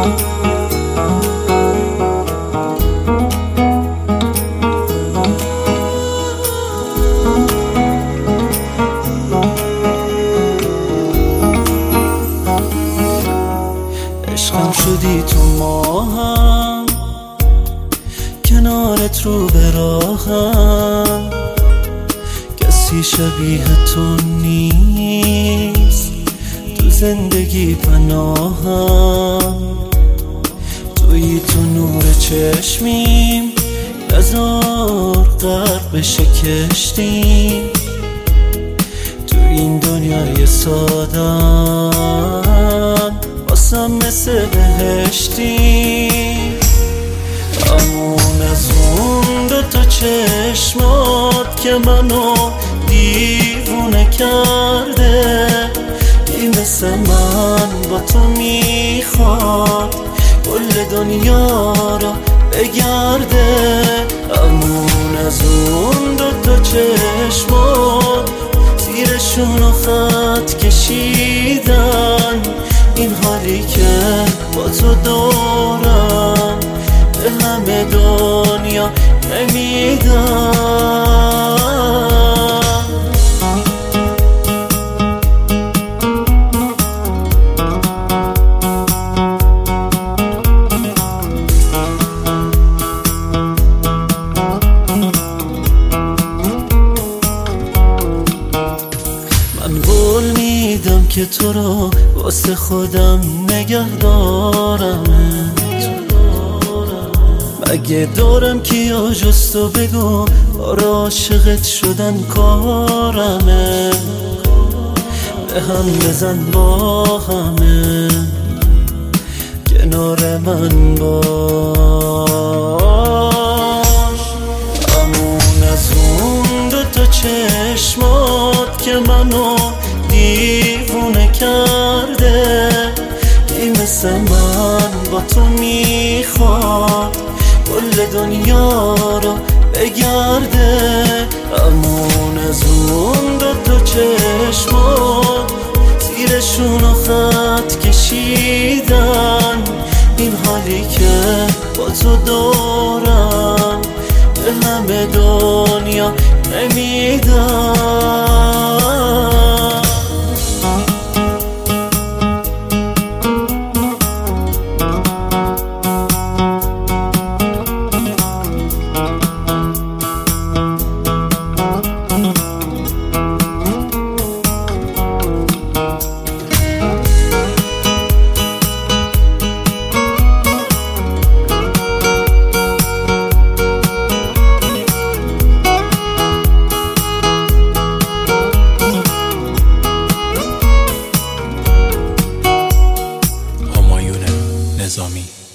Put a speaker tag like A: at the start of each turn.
A: عشقم شدی تو ماهم، کنارت رو به راهم، کسی شبیه تو نیست تو زندگی پناهم. توی تو نور چشمیم، نزار غرق بشه کشتیم، تو این دنیای سادم واسم مثل بهشتی. امون از اون دوتا چشمات که منو دیوونه کرده، این مثل من با تو میخواد کل دنیا رو بگرده. امون از اون دوتا چشمات زیرشونو خط کشیدن، این حالی که با تو دارم به همه دنیا نمیدم. من قول میدم که تو رو واسه خودم نگه دارم، مگه دارم کیا جز تو بگو آره عاشقت شدن کارمه. به هم بزن با همه کنار من باش. امون از اون دوتا چشمات که منو دیوونه کرده، این مثل من با تو میخواد کل دنیا رو بگرده. امون از اون دوتا چشمات زیرشونو خط کشیدن، این حالی که با تو دارم به همه دنیا نمیدم.
B: نظامی